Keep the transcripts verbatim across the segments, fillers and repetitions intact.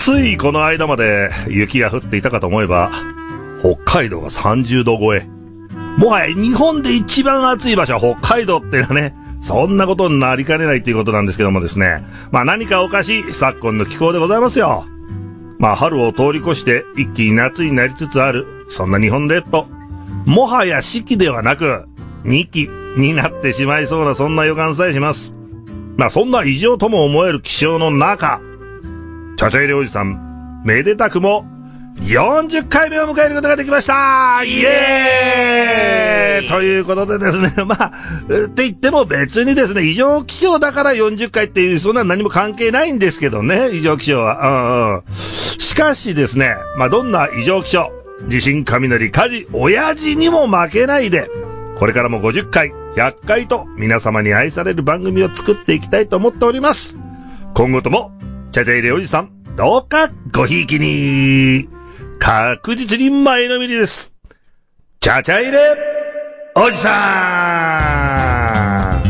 ついこの間まで雪が降っていたかと思えば、北海道がさんじゅうど超え。もはや日本で一番暑い場所は北海道っていうのはね、そんなことになりかねないということなんですけどもですね。まあ何かおかしい昨今の気候でございますよ。まあ春を通り越して一気に夏になりつつある、そんな日本列島。もはや四季ではなく、二季になってしまいそうなそんな予感さえします。まあそんな異常とも思える気象の中、チャチャイレおじさん、めでたくもよんじゅっかいめを迎えることができました。イエーイということでですね、まあ、って言っても別にですね、異常気象だからよんじゅっかいっていう、そんな何も関係ないんですけどね、異常気象は。うんうん。しかしですね、まあどんな異常気象、地震、雷、火事、親父にも負けないで、これからもごじゅっかい、ひゃっかいと皆様に愛される番組を作っていきたいと思っております。今後とも、チャチャイレおじさん、どうかごひいきに。確実に前のめりです。チャチャイレおじさん。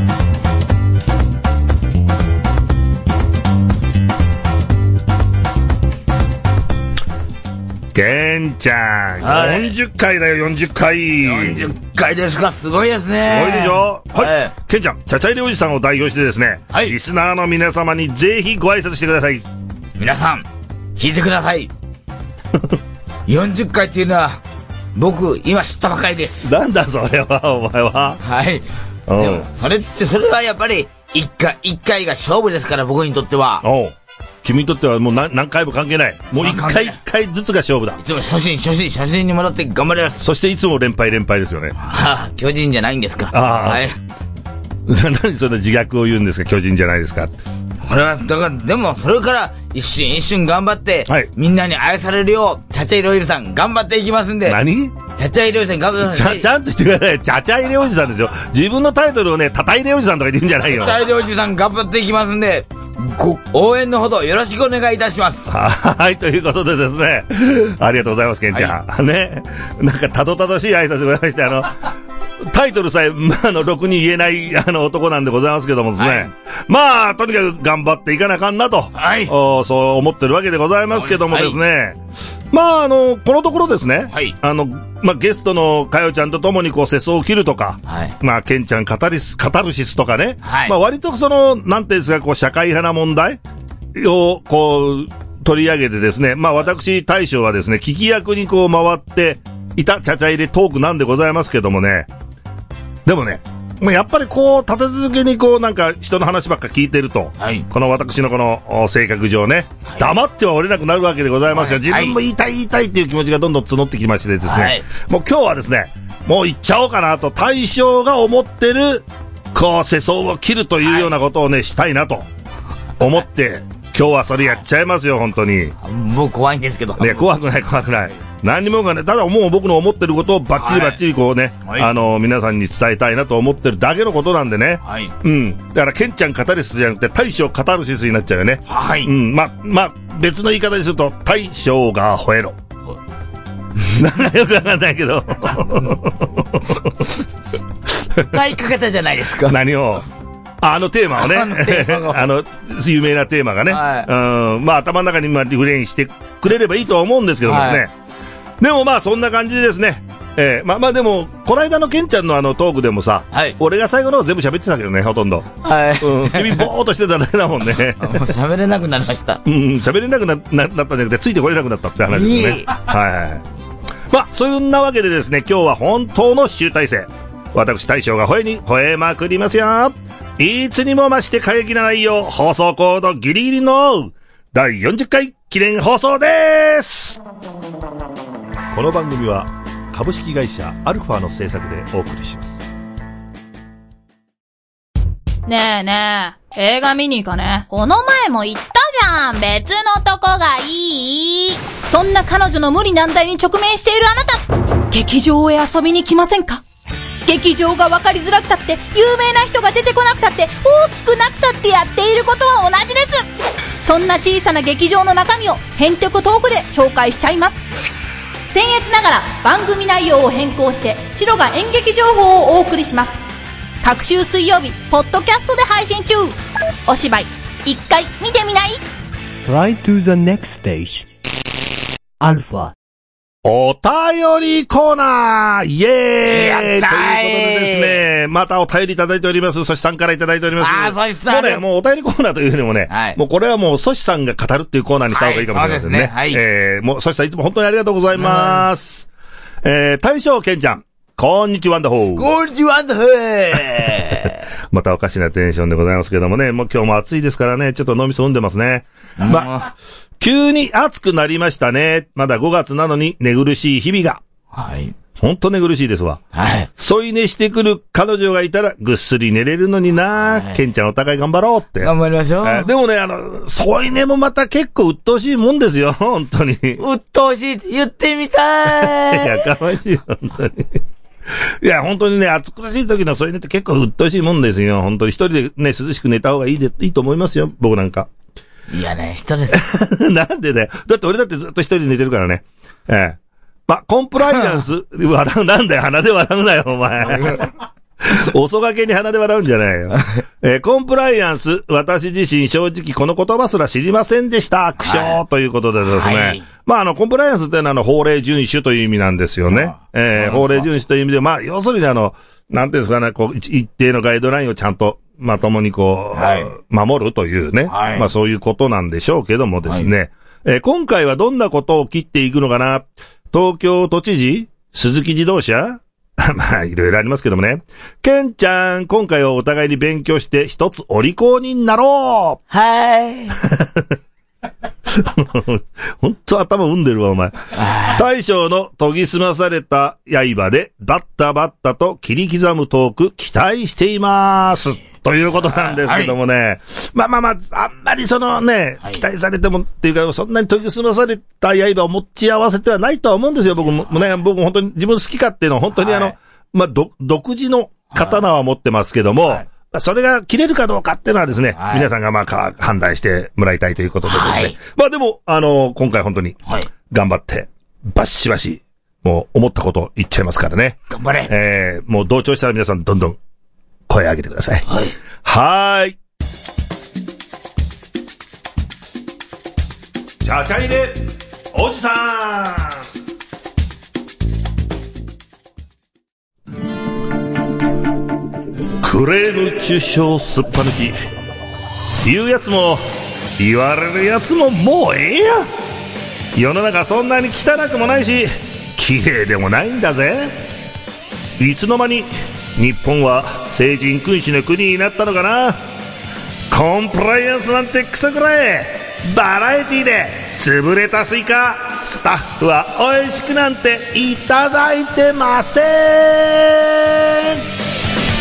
ケンちゃん、はい、よんじゅっかいだよ、よんじゅっかい。 よんじゅっかいですか、すごいですね。 すごいでしょ。はい、 はい、 ケンちゃん、チャチャイレおじさんを代表してですね、はい、リスナーの皆様にぜひご挨拶してください。 皆さん、聞いてください。よんじゅっかいっていうのは僕今知ったばかりです。 なんだそれは、お前は。 はい。でもそれってそれはやっぱり一回一回が勝負ですから、僕にとっては。 おう、君にとってはもう 何, 何回も関係ない。もう一回一回ずつが勝負だ。 いつも初心初心初心に戻って頑張ります。 そしていつも連敗連敗ですよね。 はあ、巨人じゃないんですか。 ああ、 はい。 何そんな自虐を言うんですか、巨人じゃないですか。 これはだから、でもそれから一瞬一瞬頑張って、はい、みんなに愛されるようチャチャイレおじさん頑張っていきますんで。 何？ チャチャイレおじさん頑張ってください。 ちゃんと言ってください。チャチャイレおじさんですよ。自分のタイトルをね、タタイレおじさんとか言うんじゃないよ。 チャチャイレおじさん頑張っていきますんで、ご応援のほどよろしくお願いいたします。 はい、ということでですね、ありがとうございます、ケンちゃん。はい、ね、なんかたどたどしい挨拶でございまして、あのタイトルさえ、まあ、あの、ろくに言えない、あの、男なんでございますけどもですね。はい、まあ、とにかく頑張っていかなあかんなと、はい、おそう思ってるわけでございますけどもですね。はい、まあ、あの、このところですね。はい、あの、まあ、ゲストのかよちゃんと共にこう、世相を切るとか、はい、まあ、ケンちゃんカタリス、カタルシスとかね。はい、まあ、割とその、なんていうんですか、こう、社会派な問題を、こう、取り上げてですね。まあ、私、大将はですね、聞き役にこう、回っていた、チャチャ入れトークなんでございますけどもね。でもね、もうやっぱりこう、立て続けにこう、なんか人の話ばっか聞いてると、はい、この私のこの性格上ね、はい、黙ってはおれなくなるわけでございますが、自分も言いたい言いたいっていう気持ちがどんどん募ってきましてですね、はい、もう今日はですね、もう言っちゃおうかなと、大将が思ってる、こう、世相を切るというようなことをね、したいなと思って、今日はそれやっちゃいますよ、本当に。 もう怖いんですけど。 いや、怖くない怖くない。何にもかね、ただもう僕の思ってることをバッチリバッチリこうね、はい、あの、皆さんに伝えたいなと思ってるだけのことなんでね。はい。うん。だから、ケンちゃんカタリスじゃなくて、大将カタルシスになっちゃうよね。はい。うん。ま、ま、別の言い方にすると、大将が吠えろ。なんかよくわかんないけど。 使いかけたじゃないですか。 何をあのテーマをね。あのテーマが。あの、有名なテーマがね。はい。うん。まあ、頭の中にまあリフレインしてくれればいいとは思うんですけどもですね。はい、でもまあ、そんな感じでですね。えー、まあまあでも、この間のケンちゃんのあのトークでもさ、はい、俺が最後の方全部喋ってたけどね、ほとんど。はい。うん。君ぼーっとしてただけだもんね。もう喋れなくなりました。 うん、喋れなくな、な、なったんじゃなくて、ついてこれなくなったって話ですね。はいはい。まあ、そんなわけでですね、今日は本当の集大成。私大将が吠えに吠えまくりますよ。いつにも増して過激な内容、放送コードギリギリのだいよんじゅっかい記念放送です。この番組は株式会社アルファの制作でお送りします。 ねえねえ、映画見に行かね。 この前も言ったじゃん。別のとこがいい。 そんな彼女の無理難題に直面しているあなた、劇場へ遊びに来ませんか？劇場が分かりづらくたって、有名な人が出てこなくたって、大きくなくたってやっていることは同じです。そんな小さな劇場の中身を編曲トークで紹介しちゃいます。僭越ながら番組内容を変更して白が演劇情報をお送りします。各週水曜日ポッドキャストで配信中。お芝居一回見てみない？ Try to the next stage. アルファ。 お便りコーナーイエーイやったーいということでですね、またお便りいただいております。ソシさんからいただいております。 あー、ソシさん。 もうね、もうお便りコーナーというふうにもね、 はい、 もうこれはもうソシさんが語るっていうコーナーにした方がいいかもしれませんね。はい、そうですね。はい。えー、もうソシさんいつも本当にありがとうございます。えー、大将ケンちゃん、こんにちはワンダホー。 こんにちはワンダホー。 またおかしなテンションでございますけどもね、もう今日も暑いですからね、ちょっと脳みそ飲んでますね。まあ、急に暑くなりましたね。まだごがつなのに寝苦しい日々が。はい。ほんと寝苦しいですわ。はい。添い寝してくる彼女がいたらぐっすり寝れるのにな、はい、ケンちゃんお互い頑張ろうって。 頑張りましょう。 えー、でもね、あの、添い寝もまた結構鬱陶しいもんですよ、本当に。 鬱陶しいって言ってみたい。 いや、かわいいよ、本当に。いや、本当にね、暑苦しい時の添い寝って結構鬱陶しいもんですよ。本当に一人でね、涼しく寝た方がいいで、いいと思いますよ、僕なんか。 いやね、人です。 なんでだよ。だって俺だってずっと一人で寝てるからね。ええ。ま、コンプライアンス、笑う、なんだよ、鼻で笑うなよ、お前。遅がけに鼻で笑うんじゃないよ。えー、コンプライアンス、私自身正直この言葉すら知りませんでした。苦笑、はい、ということでですね。はい、まあ、あの、コンプライアンスってのはあの、法令遵守という意味なんですよね。えー、法令遵守という意味で、まあ、要するにあの、なんていうんですかね、こう、一定のガイドラインをちゃんと、まともにこう、はい、守るというね、はい。まあそういうことなんでしょうけどもですね。はい、えー、今回はどんなことを切っていくのかな。東京都知事鈴木自動車まあいろいろありますけどもね。ケンちゃん、今回はお互いに勉強して一つお利口になろう。 はい。 ほんと頭産んでるわ、お前。大将の研ぎ澄まされた刃で、バッタバッタと切り刻むトーク、期待しています。ということなんですけどもね。はい、まあまあまあ、あんまりそのね、はい、期待されてもっていうか、そんなに研ぎ澄まされた刃を持ち合わせてはないとは思うんですよ、僕もね。僕も本当に自分好き勝手の、本当にあの、はい、まあ、ど、独自の刀は持ってますけども、はいそれが切れるかどうかっていうのはですね、はい、皆さんがまあ判断してもらいたいということでですね。はい、まあでも、あの、今回本当に、頑張って、バッシバシ、もう思ったこと言っちゃいますからね。 頑張れ。 えー、もう同調したら皆さんどんどん声上げてください。はい。はーい。ちゃちゃ入れ、おじさんクレーム中傷すっぱ抜き言うやつも言われるやつももうええやん。世の中そんなに汚くもないし綺麗でもないんだぜ。いつの間に日本は聖人君主の国になったのかな。コンプライアンスなんてクソくらいバラエティで潰れたスイカスタッフは美味しくなんていただいてません。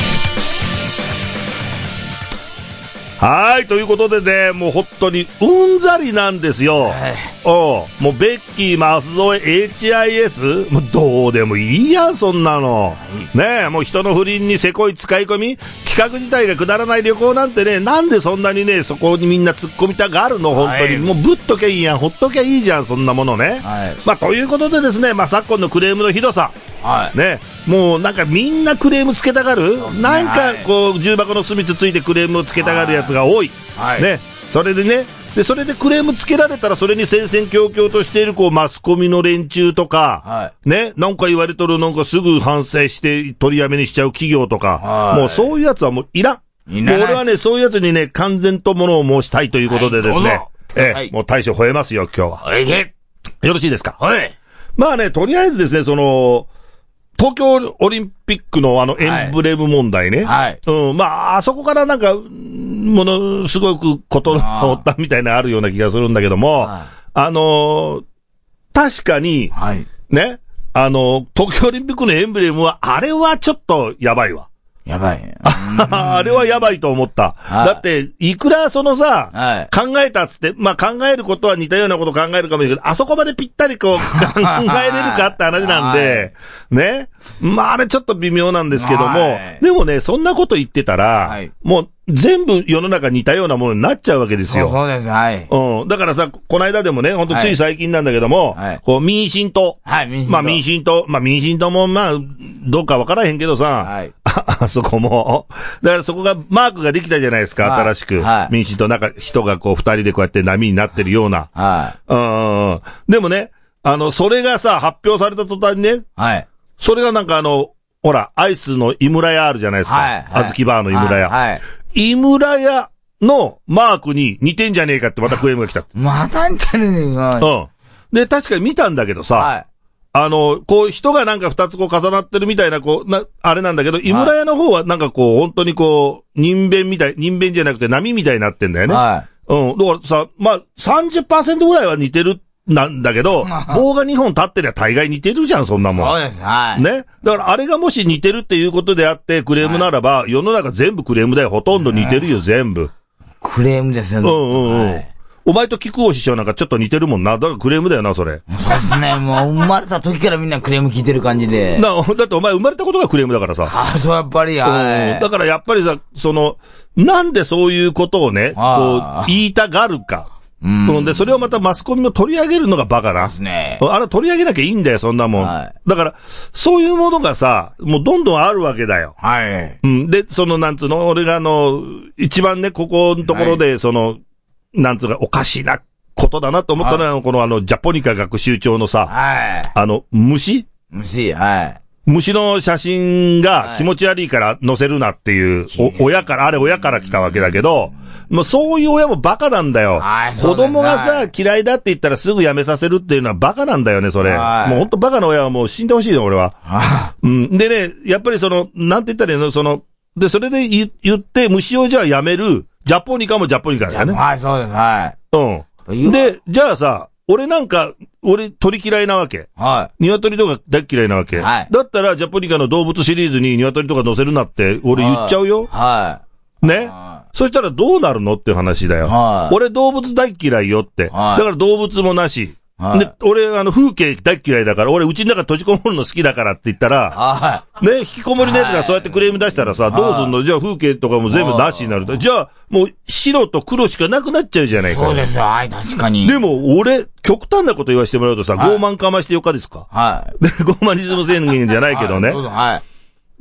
はい、ということでね、もう本当にうんざりなんですよ。はい、おうもうベッキー、舛添、エイチアイエス、もうどうでもいいやん、そんなの。はい、ねえ、もう人の不倫にせこい使い込み、企画自体がくだらない旅行なんてね、なんでそんなにね、そこにみんな突っ込みたがるの、本当に。はい、もうぶっとけいいやん、ほっとけいいじゃん、そんなものね。はい、まあ、ということでですね、まあ、昨今のクレームのひどさ。はい、ね。もうなんかみんなクレームつけたがる、ね、なんかこう重箱の隅つついてクレームをつけたがるやつが多い、はい、ね、それでねでそれでクレームつけられたらそれに戦々恐々としているこうマスコミの連中とか、はい、ね、なんか言われとるなんかすぐ反省して取りやめにしちゃう企業とか、はい、もうそういうやつはもういらん。もう俺はねそういうやつにね完全とものを申したいということでですね、はい、ええ、はい、もう大将吠えますよ今日は。はい、よろしいですか。はい。まあねとりあえずですねその東京オリンピックのあのエンブレム問題ね。はい。うん。まあ、あそこからなんか、ものすごくことが起ったみたいなあるような気がするんだけども、はい、あのー、確かに、はい、ね、あのー、東京オリンピックのエンブレムは、あれはちょっとやばいわ。 やばい。 あれはやばいと思った。はい、だって、いくらそのさ、はい、考えたっつって、まあ考えることは似たようなこと考えるかもしれないけど、あそこまでぴったりこう考えれるかって話なんで、はい、ね。まああれちょっと微妙なんですけども、はい、でもね、そんなこと言ってたら、はい、もう全部世の中似たようなものになっちゃうわけですよ。 そうです、はい。 うん。だからさ、この間でもね、ほんとつい最近なんだけども、はい、こう民進党。はい、民進党。まあ民進党、まあ民進党もまあ、どうかわからへんけどさ、はい、 あそこも。だからそこが、マークができたじゃないですか、はい、新しく。はい、民進党なんか人がこう二人でこうやって波になってるような。はい。うん。でもね、あの、それがさ、発表された途端にね。はい。それがなんかあの、ほら、アイスの井村屋あるじゃないですか。はい。あずきバーの井村屋。はい。はい、井村屋のマークに似てんじゃねえかってまたクレームが来た。 また似てるねえか。 うん。で、確かに見たんだけどさ。はい。あの、こう、人がなんか二つこう重なってるみたいな、こう、な、あれなんだけど、井村屋の方はなんかこう、本当にこう、人弁みたい、人弁じゃなくて波みたいになってんだよね。はい。うん。だからさ、まあ、さんじゅっパーセント ぐらいは似てる、なんだけど、棒がにほん立ってりゃ大概似てるじゃん、そんなもん。 そうです、はい。 ね。だからあれがもし似てるっていうことであって、クレームならば、はい、世の中全部クレームだよ。ほとんど似てるよ、全部。 クレームですよね。 うんうんうん。はい、お前と菊尾師匠なんかちょっと似てるもんな。だからクレームだよな、それ。 そうですね。もう生まれた時からみんなクレーム聞いてる感じで。 な、だってお前生まれたことがクレームだからさ。 ああ、そうやっぱり、はい。 だからやっぱりさ、その、なんでそういうことをね、こう、言いたがるか。うん。で、それをまたマスコミも取り上げるのがバカな。ですね。あれ取り上げなきゃいいんだよ、そんなもん。はい。だから、そういうものがさ、もうどんどんあるわけだよ。はい。うん。で、その、なんつうの、俺があの、一番ね、ここのところで、その、なんつうか、おかしいな。ことだなと思ったのは、はい、このあの、ジャポニカ学習帳のさ、はい、あの、虫虫、はい。 虫の写真が気持ち悪いから載せるなっていう、はい、お、親から、あれ親から来たわけだけど、もうそういう親もバカなんだよ。はい、子供がさ、はい、嫌いだって言ったらすぐやめさせるっていうのはバカなんだよね、それ。はい、もうほんとバカな親はもう死んでほしいよ、俺は。はい、うん。でね、やっぱりその、なんて言ったらいいの、その、で、それで言言って、虫をじゃあやめる、ジャポニカもジャポニカだよね。 はい、そうです、はい。 うん。で、じゃあさ、俺なんか、俺鳥嫌いなわけ。はい。鶏とか大嫌いなわけ。はい。だったら、ジャポニカの動物シリーズに鶏とか載せるなって、俺言っちゃうよ。はい。ね。はい。そしたらどうなるのっていう話だよ。はい。俺動物大嫌いよって。はい。だから動物もなし。はい、で、俺、あの、風景大嫌いだから、俺、うちの中閉じこもるの好きだからって言ったら、はい、ね、引きこもりのやつがそうやってクレーム出したらさ、はい、どうすんの？じゃあ風景とかも全部なしになると。じゃあ、もう、白と黒しかなくなっちゃうじゃないか。 そうですよ、はい、確かに。 でも、俺、極端なこと言わせてもらうとさ、はい、傲慢かましてよかですか？はい。で、傲慢リズム宣言じゃないけどね。はい、はい。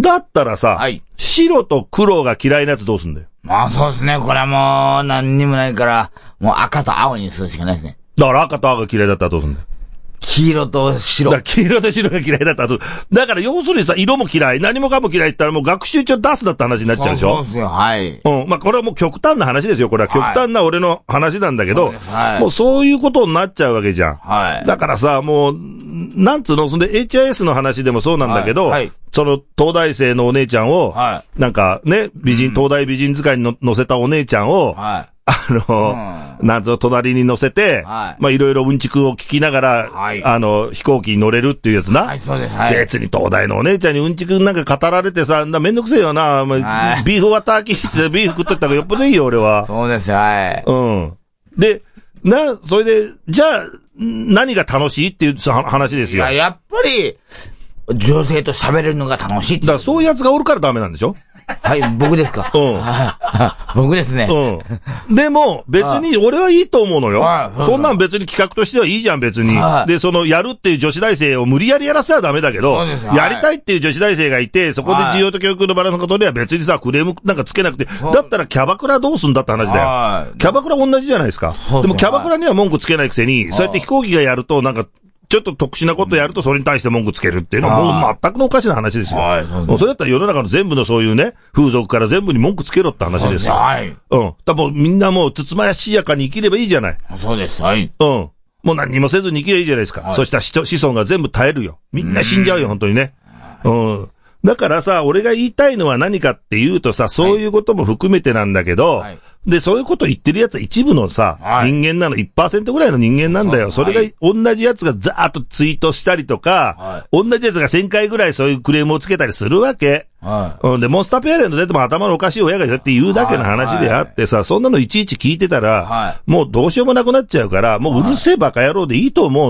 だったらさ、はい、白と黒が嫌いなやつどうすんだよ。 まあそうですね、これはもう、何にもないから、もう赤と青にするしかないですね。 だから赤と青が嫌いだったらどうすんだよ。 黄色と白。 だ黄色と白が嫌いだったら、だから要するにさ、色も嫌い、何もかも嫌いって言ったらもう学習帳出すだって話になっちゃうでしょ？ そうですよ、はい。 うん。まあこれはもう極端な話ですよ。これは極端な俺の話なんだけど、はい、はい、もうそういうことになっちゃうわけじゃん。はい。だからさ、もう、なんつうの、そんで エイチアイエス の話でもそうなんだけど、はいはい、その東大生のお姉ちゃんを、はい、なんかね、美人、東大美人使いにの乗せたお姉ちゃんを、はい、あの、うん、なんぞ隣に乗せて、はい、まあいろいろうんちくを聞きながら、はい、あの、飛行機に乗れるっていうやつな。 はい、そうです。はい、 別に東大のお姉ちゃんにうんちくなんか語られてさ、めんどくせえよな。まあはい、ビーフワターキーってビーフ食っとった方がよっぽどいいよ、俺は。 そうですよ、はい。 うん。で、な、それで、じゃあ、何が楽しいっていう話ですよ。 いや、やっぱり、女性と喋れるのが楽しいって。 だからそういうやつがおるからダメなんでしょ？ はい、僕ですか。うん。僕ですね。 うん。でも、別に俺はいいと思うのよ。そんなん別に企画としてはいいじゃん、別に。で、その、やるっていう女子大生を無理やりやらせはダメだけど、やりたいっていう女子大生がいて、そこで需要と供給のバランスのことでは別にさ、クレームなんかつけなくて、だったらキャバクラどうすんだって話だよ。キャバクラ同じじゃないですか。でもキャバクラには文句つけないくせに、そうやって飛行機がやると、なんか、ちょっと特殊なことやるとそれに対して文句つけるっていうのはもう全くのおかしな話ですよ。はい。もうそれだったら世の中の全部のそういうね、風俗から全部に文句つけろって話ですよ。はい。うん。多分みんなもうつつまやしやかに生きればいいじゃない。 そうです。はい。 うん。もう何にもせずに生きればいいじゃないですか。はい、そしたら子孫が全部絶えるよ。みんな死んじゃうよ、本当にね。うん。だからさ、俺が言いたいのは何かっていうとさ、そういうことも含めてなんだけど、はい、で、そういうこと言ってるやつは一部のさ、はい、人間なの、いちパーセント ぐらいの人間なんだよ。そ, それが、同じやつがザーッとツイートしたりとか、はい、同じやつがせんかいぐらいそういうクレームをつけたりするわけ。はい、うん。で、モンスターペアレント出ても頭のおかしい親がいたって言うだけの話であってさ、はいはい、そんなのいちいち聞いてたら、はい、もうどうしようもなくなっちゃうから、もううるせえバカ野郎でいいと思うの。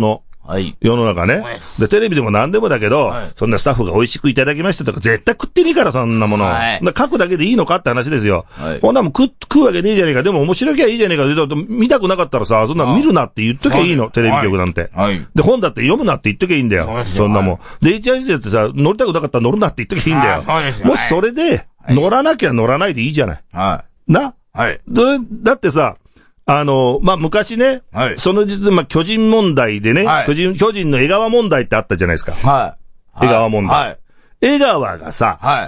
はい。 世の中ね。で、テレビでも何でもだけど、はい、そんなスタッフが美味しくいただきましたとか、絶対食ってねえから、そんなもの。はい。書くだけでいいのかって話ですよ。はい。こんなもん食、食うわけねえじゃねえか。でも面白きゃいいじゃねえか。見たくなかったらさ、そんな見るなって言っときゃいいの、テレビ局なんて。はい。で、本だって読むなって言っときゃいいんだよ。そうですよ。そんなもん。で、エイチアイジー だってさ、乗りたくなかったら乗るなって言っときゃいいんだよ。そうですよ。もしそれで、乗らなきゃ乗らないでいいじゃない。はい。な？はい。で、だってさ、あの、まあ、昔ね、はい、その実、まあ、巨人問題でね、はい、巨人、巨人の江川問題ってあったじゃないですか。はい。江川問題。はい。江川がさ、はい。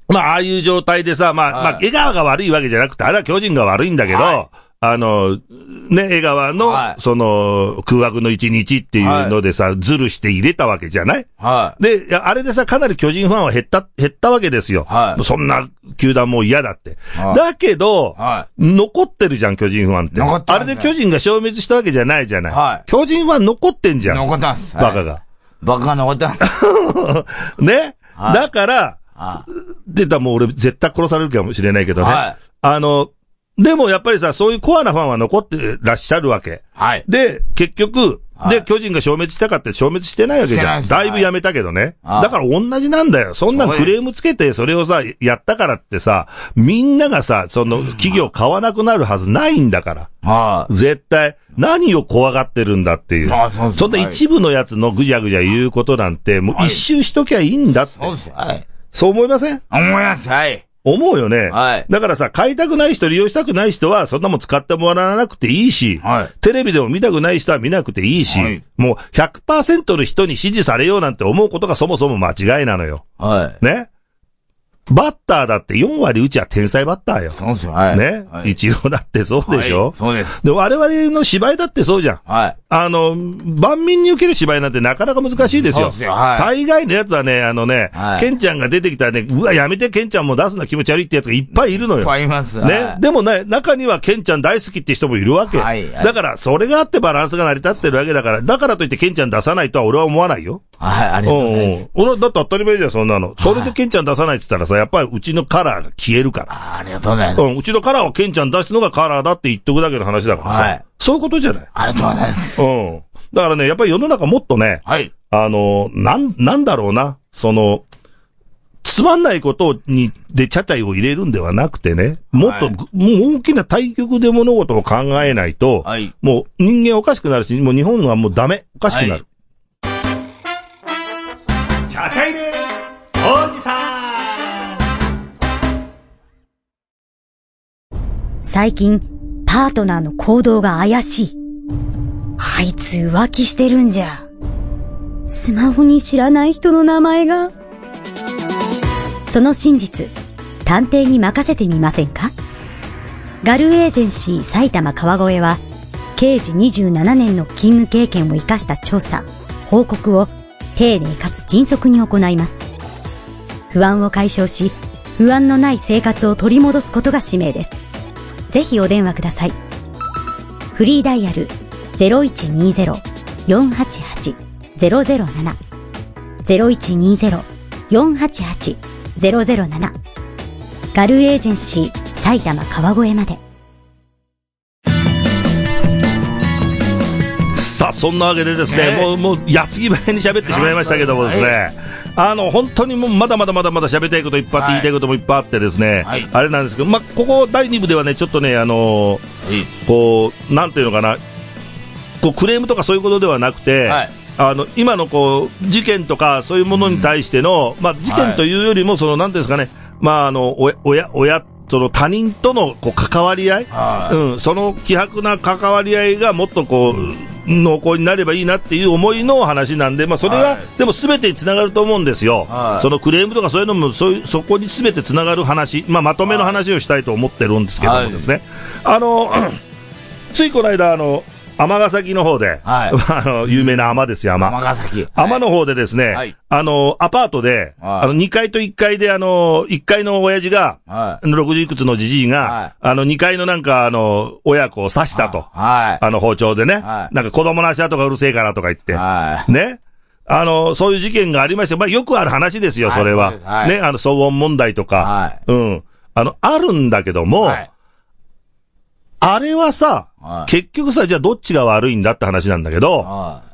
まあ、ああいう状態でさ、まあ、はい、まあ、江川が悪いわけじゃなくて、あれは巨人が悪いんだけど、はい、あの、ね、江川の、はい、その、空白の一日っていうのでさ、はい、ずるして入れたわけじゃない？はい。で、あれでさ、かなり巨人ファンは減った、減ったわけですよ。はい。そんな球団もう嫌だって。はい、だけど、はい、残ってるじゃん、巨人ファンって。残ってる、ね。あれで巨人が消滅したわけじゃないじゃない。はい。巨人ファン残ってんじゃん。残ってます。バカが。はい、 バカが残ってます。 ね、はい、だから、はい、で、だもう俺絶対殺されるかもしれないけどね。はい。あの、でもやっぱりさ、そういうコアなファンは残ってらっしゃるわけ。はい。で、結局、はい、で、巨人が消滅したかって消滅してないわけじゃん。だいぶやめたけどね。はい、だから同じなんだよ。そんなクレームつけて、それをさ、やったからってさ、みんながさ、その企業買わなくなるはずないんだから。はい。絶対、何を怖がってるんだっていう。はい、そんな一部のやつのぐじゃぐじゃ言うことなんて、もう一周しときゃいいんだって。そうです。はい。そう思いません？ 思います。はい。 思うよね。はい。だからさ、買いたくない人、利用したくない人は、そんなもん使ってもらわなくていいし、はい。テレビでも見たくない人は見なくていいし、はい。もう ひゃくパーセント の人に支持されようなんて思うことがそもそも間違いなのよ。はい。ね。バッターだってよんわり打ちは天才バッターよ。そうですよ。はい。ね。はい、イチローだってそうでしょ、はい、そうです。で、我々の芝居だってそうじゃん。はい。あの、万民に受ける芝居なんてなかなか難しいですよ。そうですよ。はい。大概のやつはね、あのね、はい、ケンちゃんが出てきたらね、うわ、やめてケンちゃんも出すな気持ち悪いってやつがいっぱいいるのよ。いっぱいいます。ね。はい、でもね、中にはケンちゃん大好きって人もいるわけ。はい。だから、それがあってバランスが成り立ってるわけだから、だからといってケンちゃん出さないとは俺は思わないよ。はい、ありがとうございます。うん、俺だって当たり前じゃん、そんなの。それでケンちゃん出さないって言ったらさ、やっぱりうちのカラーが消えるから。あ, ありがとうございます。うん、うちのカラーをケンちゃん出すのがカラーだって言っとくだけの話だからさ。はい。そういうことじゃない。ありがとうございます。うん。だからね、やっぱり世の中もっとね、はい。あの、なん、なんだろうな、その、つまんないことに、で、ちゃちゃいを入れるんではなくてね、もっと、はい、もう大きな対局で物事を考えないと、はい。もう人間おかしくなるし、もう日本はもうダメ、おかしくなる。はいちゃちゃいねおじさん最近パートナーの行動が怪しい。あいつ浮気してるんじゃ。スマホに知らない人の名前が。その真実、探偵に任せてみませんか？ガルエージェンシー埼玉川越は刑事にじゅうななねんの勤務経験を生かした調査、報告を丁寧かつ迅速に行います。不安を解消し、不安のない生活を取り戻すことが使命です。ぜひお電話ください。フリーダイヤル ゼロいちにゼロ よんはちはち ゼロゼロなな ゼロいちにゼロ よんはちはち ゼロゼロなな ガルエージェンシー埼玉川越まで。 さあ、そんなわけでですね、えー、もう、もう、矢継ぎ早に喋ってしまいましたけどもですね、はい、あの、本当にもう、まだまだまだまだ喋りたいこといっぱいあって、はい、言いたいこともいっぱいあってですね、はい、あれなんですけど、まあ、ここだいに部ではね、ちょっとね、あのーはい、こう、なんていうのかな、こう、クレームとかそういうことではなくて、はい、あの、今のこう、事件とかそういうものに対しての、うん、まあ、事件というよりも、その、なんていうんですかね、まあ、あの、おや、親、親、その他人とのこう関わり合い、はい、うん、その希薄な関わり合いがもっとこう、うん濃厚になればいいなっていう思いの話なんで、まあそれが、はい、でも全てにつながると思うんですよ。はい、そのクレームとかそういうのも、そういう、そこに全てつながる話、まあまとめの話をしたいと思ってるんですけどもですね。はい、あの、ついこの間、あの、尼崎の方で、はい、あの、有名な尼ですよ、尼。尼崎。尼の方でですね、はい、あの、アパートで、はい、あの、にかいといっかいで、あの、いっかいの親父が、はい、ろくじゅういくつのじじいが、はい、あの、にかいのなんか、あの、親子を刺したと。はい、あの、包丁でね、はい。なんか子供の足跡がうるせえからとか言って。はい、ね。あの、そういう事件がありまして、まあ、よくある話ですよ、それは。はい、ね、あの、騒音問題とか。はい、うん。あの、あるんだけども、はい、あれはさ、はい、結局さ、じゃあどっちが悪いんだって話なんだけど、はい、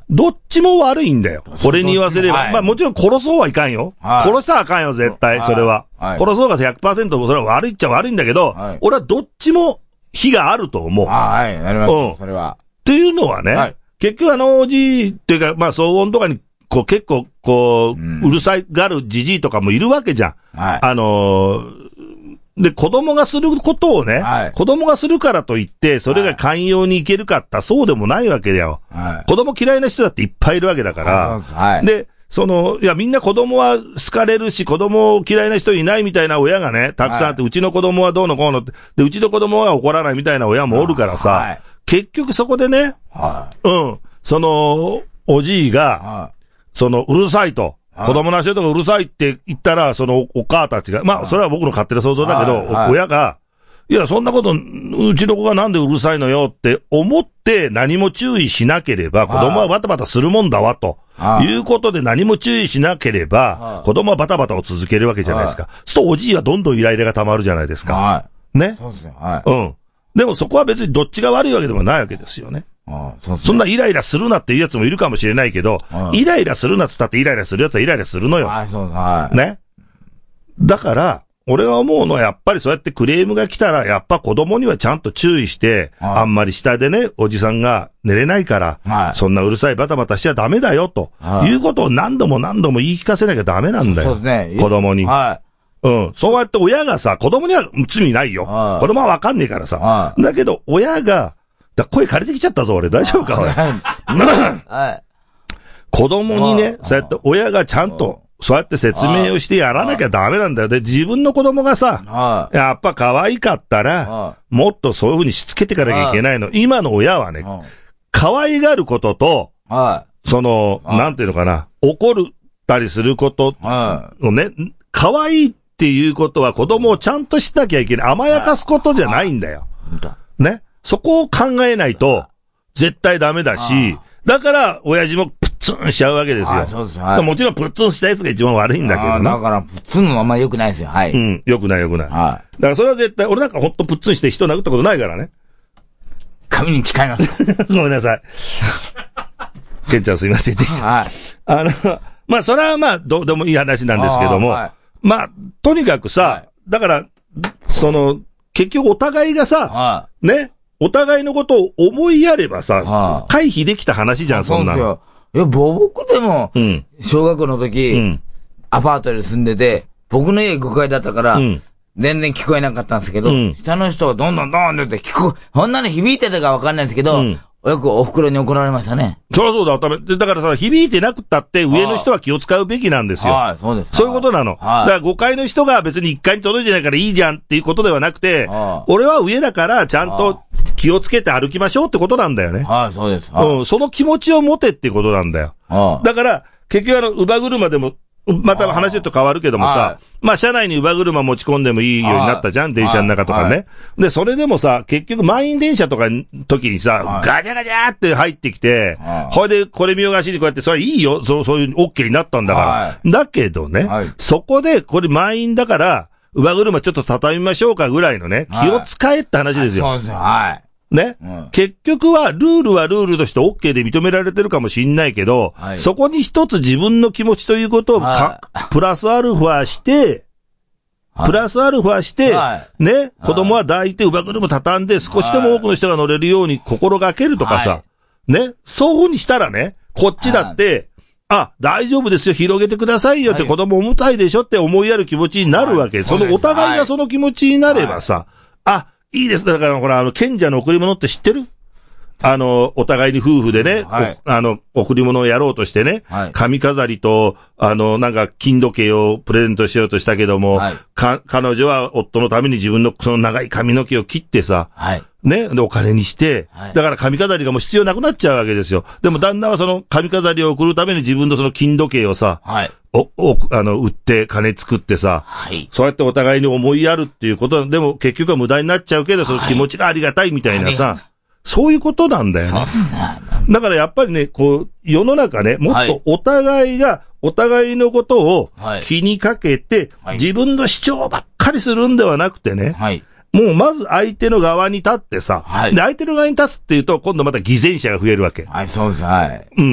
どっちも悪いんだよ。俺に言わせれば。はい、まあもちろん殺そうはいかんよ。はい、殺したらあかんよ、絶対、それは。はい、殺そうが ひゃくパーセント それは悪いっちゃ悪いんだけど、はい、俺はどっちも非があると思う。 はい、なります、うん。それは。 っていうのはね、はい、結局あのおじいっていうか、まあ騒音とかに、こう結構、こう、うん、うるさいがるじじいとかもいるわけじゃん。はい、あのー、で、子供がすることをね、はい、子供がするからといって、それが寛容にいけるかった、そうでもないわけだよ。はい、子供嫌いな人だっていっぱいいるわけだから。はい、で、その、いや、みんな子供は好かれるし、子供嫌いな人いないみたいな親がね、たくさんあって、はい、うちの子供はどうのこうのって、で、うちの子供は怒らないみたいな親もおるからさ、はい、結局そこでね、はい、うん、その、おじいが、はい、その、うるさいと。子供の人とかうるさいって言ったら、そのお母たちが、まあ、それは僕の勝手な想像だけど、はいはい、親が、いや、そんなこと、うちの子がなんでうるさいのよって思って何も注意しなければ、子供はバタバタするもんだわ、ということで何も注意しなければ、子供はバタバタを続けるわけじゃないですか。そうするとおじいはどんどんイライラが溜まるじゃないですか。はい、ね。そうですね。はい。うん。でもそこは別にどっちが悪いわけでもないわけですよね。ああ そ, そんなイライラするなっていうやつもいるかもしれないけど、イライラするなって言ったってイライラするやつはイライラするのよ。はい、そうはい。ね。だから、俺が思うのはやっぱりそうやってクレームが来たら、やっぱ子供にはちゃんと注意して、はい、あんまり下でね、おじさんが寝れないから、はい、そんなうるさいバタバタしちゃダメだよ、と、はい、いうことを何度も何度も言い聞かせなきゃダメなんだよ。そうですね。子供に。はい。うん。そうやって親がさ、子供には罪ないよ。はい、子供はわかんねえからさ。はい、だけど、親が、だ声枯れてきちゃったぞ、俺。大丈夫か、俺。はい。子供にね、そうやって親がちゃんと、そうやって説明をしてやらなきゃダメなんだよ。で、自分の子供がさ、やっぱ可愛かったら、もっとそういう風にしつけていかなきゃいけないの。今の親はね、可愛がることと、その、なんていうのかな、怒るたりすることをね、可愛いっていうことは子供をちゃんとしなきゃいけない。甘やかすことじゃないんだよ。ね。そこを考えないと、絶対ダメだし、だから、親父もプッツンしちゃうわけですよ。そうです、はい。もちろんプッツンしたやつが一番悪いんだけどな。 だから、プッツンのまま良くないですよ、はい。 うん、良くない良くない。はい。だからそれは絶対、俺なんかほんとプッツンして人殴ったことないからね。 髪に誓います。 ごめんなさい。ケンちゃんすいませんでした。はい。あの、まあ、それはまあ、どうでもいい話なんですけども、はい、まあ、とにかくさ、はい、だから、その、結局お互いがさ、はい、ね、お互いのことを思いやればさ、はあ、回避できた話じゃん、そんなの。 いや、僕でも、うん、小学校の時、うん、アパートで住んでて、僕の家ごかいだったから、うん、全然聞こえなかったんですけど、うん、下の人がどんどんどんどんって聞こえ、こんなの響いてたかわかんないんですけど、うん、よくお袋に怒られましたね。 そりゃそうだ、だめ。だからさ、響いてなくったって上の人は気を使うべきなんですよ。はい、そうです。そういうことなの。はい。だからごかいの人が別にいっかいに届いてないからいいじゃんっていうことではなくて、はい、俺は上だからちゃんと気をつけて歩きましょうってことなんだよね。はい、そうです。はい、うん、その気持ちを持てっていうことなんだよ。はい。だから、結局あの、乳母車でも、また話ちょっと変わるけどもさ、まあ車内に乳母車持ち込んでもいいようになったじゃん、電車の中とかね。で、それでもさ、結局満員電車とかの時にさ、ガチャガチャって入ってきて、ほいでこれ見よがしにこうやって、それいいよ、そう、そういう OK になったんだから。だけどね、そこでこれ満員だから、乳母車ちょっと畳みましょうかぐらいのね、気を使えって話ですよ。そうですよ、はい。ね、うん、結局は、ルールはルールとして OK で認められてるかもしんないけど、はい、そこに一つ自分の気持ちということをか、プラスアルファして、はい、プラスアルファして、はい、ね、はい、子供は抱いて乳母車畳んで少しでも多くの人が乗れるように心がけるとかさ、はい、ね、そういう風にしたらね、こっちだって、はい、あ、大丈夫ですよ、広げてくださいよって子供重たいでしょって思いやる気持ちになるわけ。はい、そのお互いがその気持ちになればさ、はい、あ、いいです。だから、ほら、あの、賢者の贈り物って知ってる？あの、お互いに夫婦でね、はい、あの、贈り物をやろうとしてね、はい、髪飾りと、あの、なんか、金時計をプレゼントしようとしたけども、はい、か、彼女は夫のために自分のその長い髪の毛を切ってさ、はい、ね、で、お金にして、はい、だから髪飾りがもう必要なくなっちゃうわけですよ。でも旦那はその髪飾りを贈るために自分のその金時計をさ、はい、お、お、あの、売って金作ってさ、はい、そうやってお互いに思いやるっていうことでも結局は無駄になっちゃうけど、その気持ちがありがたいみたいなさ、はい、そういうことなんだよね。そうですね。だからやっぱりね、こう、世の中ね、もっとお互いが、お互いのことを気にかけて、はい、自分の主張ばっかりするんではなくてね、はい、もうまず相手の側に立ってさ、はい、で、相手の側に立つっていうと、今度また偽善者が増えるわけ。はい、そうです、はい。うん。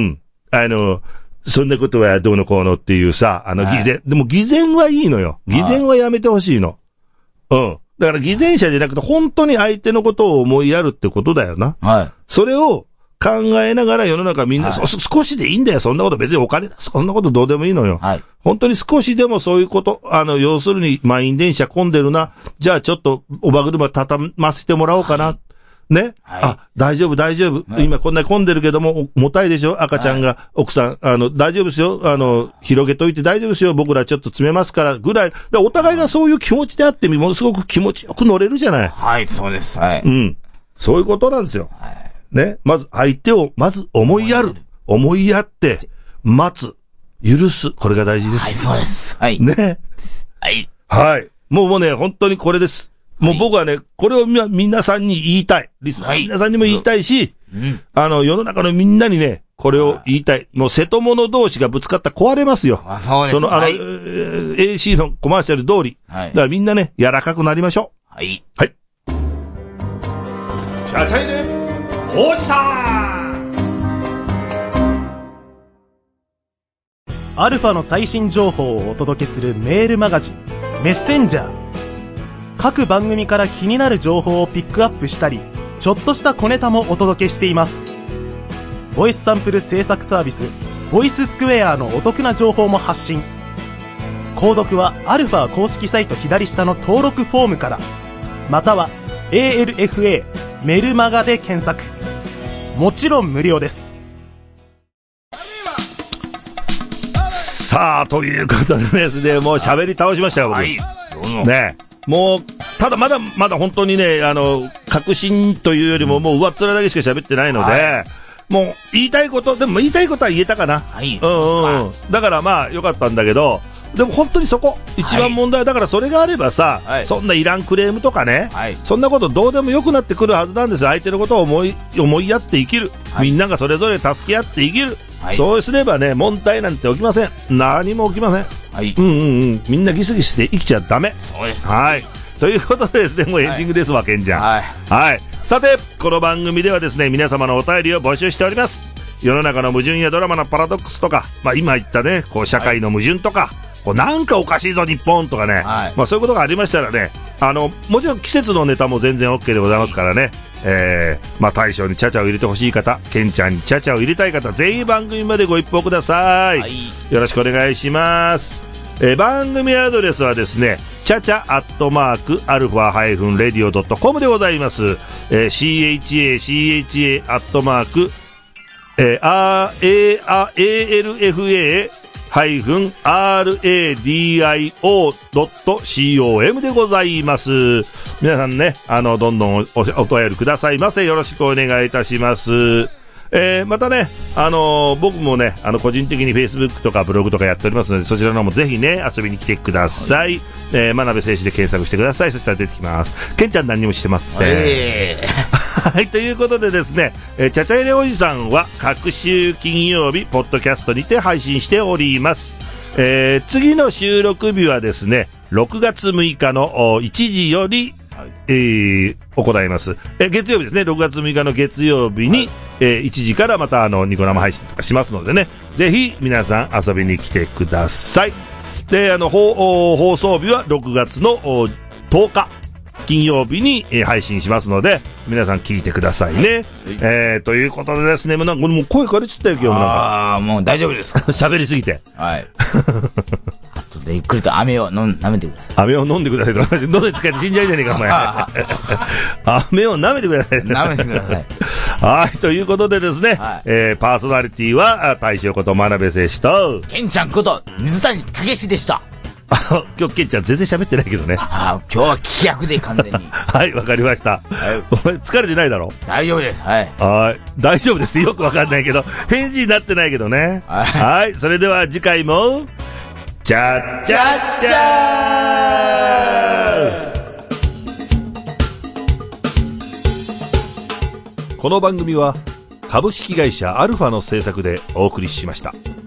あの、そんなことはどうのこうのっていうさ、あの、 はい偽善。でも偽善はいいのよ。偽善はやめてほしいの。うん。だから偽善者じゃなくて、本当に相手のことを思いやるってことだよな。 はい。 それを考えながら世の中みんな、はい、そ少しでいいんだよ。そんなこと別にお金だ。そんなことどうでもいいのよ。はい。本当に少しでもそういうこと、あの、要するに満員電車混んでるな。じゃあちょっとおば車畳ませてもらおうかな。はい、ね、はい。あ、大丈夫大丈夫。はい、今こんなに混んでるけども、重たいでしょ赤ちゃんが、はい、奥さん、あの、大丈夫ですよ。あの、広げといて大丈夫ですよ。僕らちょっと詰めますから、ぐらい。でお互いがそういう気持ちであってものすごく気持ちよく乗れるじゃない。 はい、そうです。はい。 うん。そういうことなんですよ。はい。ね。まず相手を、まず思いやる。思いやって、待つ。許す。これが大事です。 はい、そうです。はい。 ね。 はい。 はい。もうもうね、本当にこれです。もう僕はね、これをみ、皆さんに言いたい。リスナー、はい、皆さんにも言いたいし、うん、あの、世の中のみんなにね、これを言いたい。もう瀬戸物同士がぶつかったら壊れますよ。 あ、そうです。 その、あの、 はい、 エーシー のコマーシャル通り。はい。だからみんなね、柔らかくなりましょう。はい。 はい。チャチャイネ王子さんアルファの最新情報をお届けするメールマガジン、メッセンジャー。各番組から気になる情報をピックアップしたり、ちょっとした小ネタもお届けしています。ボイスサンプル制作サービス、ボイススクエアのお得な情報も発信。購読はアルファ公式サイト左下の登録フォームから、または エーエルエフエー メルマガで検索。もちろん無料です。 さあ、ということでですね、もう喋り倒しましたよ、僕。はい。どうぞ。ね。もう、ただまだまだ本当にね、あの、確信というよりももう上っ面だけしか喋ってないので、はい、もう言いたいこと、でも言いたいことは言えたかな。はい。うんうん。だからまあ良かったんだけど、でも本当にそこ、一番問題は、だからそれがあればさ、はい、そんないらんクレームとかね、はい、そんなことどうでも良くなってくるはずなんですよ。相手のことを思い、思いやって生きる。はい、みんながそれぞれ助け合って生きる。はい、そうすればね、問題なんて起きません。何も起きません。はい。うんうんうん。みんなギスギスで生きちゃダメ。 そうです。 はい。ということでですね、もうエンディングですわ、ケンちゃん。はい。はい。さて、この番組ではですね、皆様のお便りを募集しております。世の中の矛盾やドラマのパラドックスとか、まあ今言ったね、こう社会の矛盾とか、はい、こうなんかおかしいぞ日本とかね、はい、まあそういうことがありましたらね、あの、もちろん季節のネタも全然 OK でございますからね、はい、えー、まあ大将にチャチャを入れてほしい方、ケンちゃんにチャチャを入れたい方、ぜひ番組までご一報ください。はい、よろしくお願いします。えー、番組アドレスはですね、チャチャアットマークアルファハイフンレディオドットコムでございます。えー、シーエイチエーシーエイチエー アットマークえー、アーエルエフエー ハイフン アールエーディーアイオー ドット コム でございます。皆さんね、あの、どんどん お, お, お便りくださいませ。よろしくお願いいたします。えー、またね、あのー、僕もね、あの、個人的に Facebook とかブログとかやっておりますので、そちらの方もぜひね、遊びに来てください。はい、えー、真鍋誠司で検索してください。そしたら出てきます。ケンちゃん何にもしてません。えー、はい、ということでですね、えー、チャチャイレおじさんは各週金曜日、ポッドキャストにて配信しております。えー、次の収録日はですね、ろくがつむいかのいちじより、はい、えー、行います。え、月曜日ですね。ろくがつむいかの月曜日に、はい、えー、いちじからまたあの、ニコ生配信とかしますのでね。ぜひ、皆さん遊びに来てください。で、あの、放、放送日はろくがつのとおか、金曜日に、えー、配信しますので、皆さん聞いてくださいね。はい、えー、ということでですね、もうなんか、もう声枯れちゃったよ、今日もなんか。 ああ、もう大丈夫です。 喋りすぎて。 はい。でゆっくりと飴を飲ん舐めてください。 飴を飲んでください。喉に使って死んじゃいじゃねえか、お前。飴を舐めてください。 舐めてください。 はい、ということでですね、はい、えー、パーソナリティは、大将こと真鍋誠司と、 ケンちゃんこと水谷武史でした。 今日ケンちゃん全然喋ってないけどね。 ああ、今日は聞き役で完全に。 はい、わかりました。はい、お前疲れてないだろ？ 大丈夫です。はい。 はい。大丈夫ですってよくわかんないけど、返事になってないけどね。はい。はい、それでは次回も、チャッチャッチャー。この番組は株式会社アルファの制作でお送りしました。